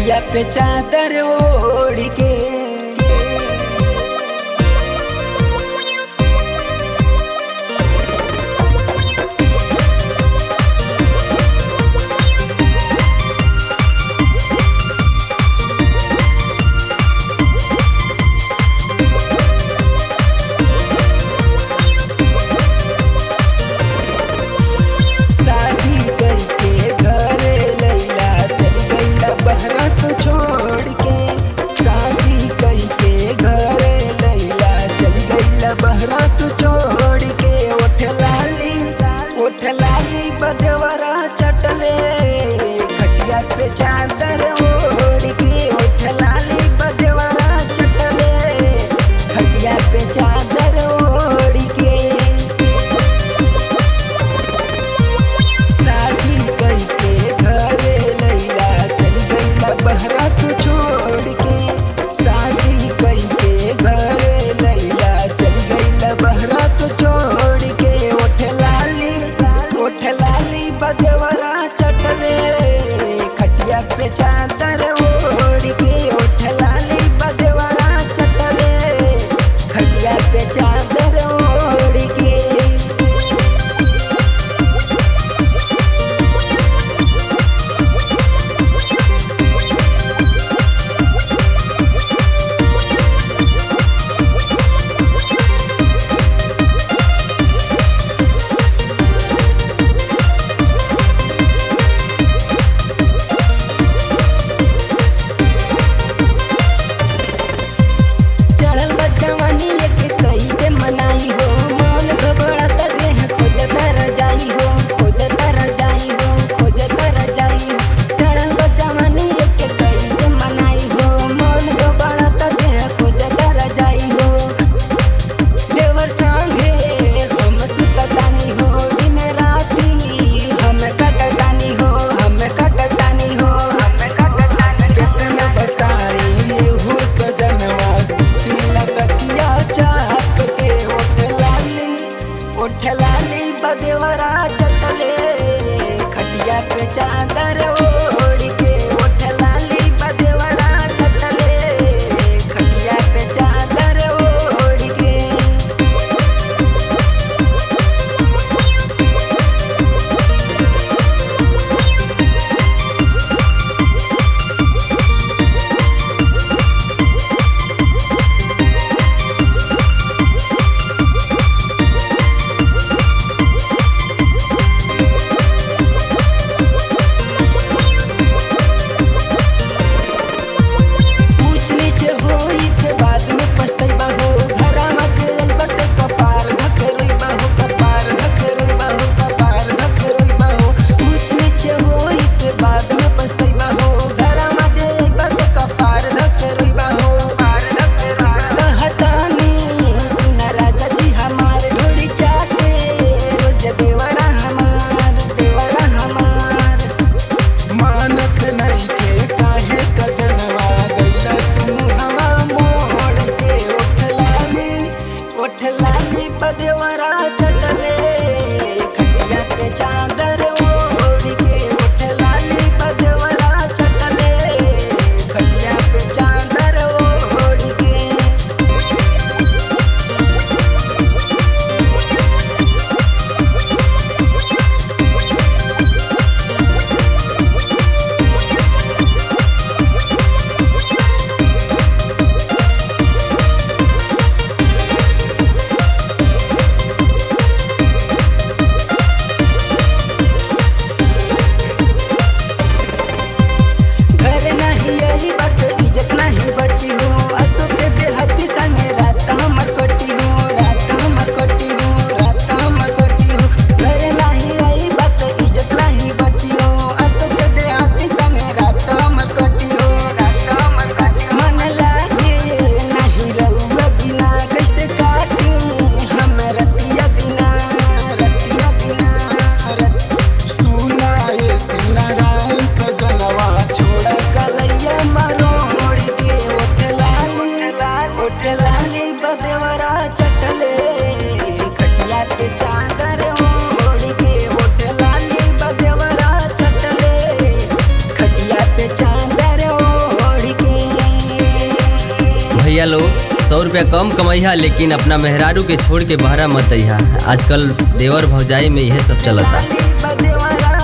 खटिया पे चादर ओढ़ के बदेवरा चटले खटिया पे चादर ओढ़ के उठ लाली बदेवरा चटले खटिया पे चादर ओढ़ के शादी कई के घरे लैला चल गईला बहरा तू छोड़ के शादी कई के घरे लैला चल गईला बहरा तू छोड़ के उठ लाली बदेवरा चटले खटिया पे चादर ओढ़ के उठ लाली बदेवरा चटले खटिया पे चादर ओढ़ के बदेवरा चटले खटिया पे चादर ओढ़ के उठ लाली बदेवरा चटले खटिया पे चादर ओढ़ के बदेवरा चटले खटिया पे चादर ओढ़ के उठ लाली बदेवरा चटले खटिया पे चादर ओढ़ के छोड़ कलैया मरोड़ के उठ लाली भैया लोग 100 रुपया कम कमैहा, लेकिन अपना मेहरारू के छोड़ के बहरा मत अइहा। आजकल देवर भौजाई में यह सब चलता।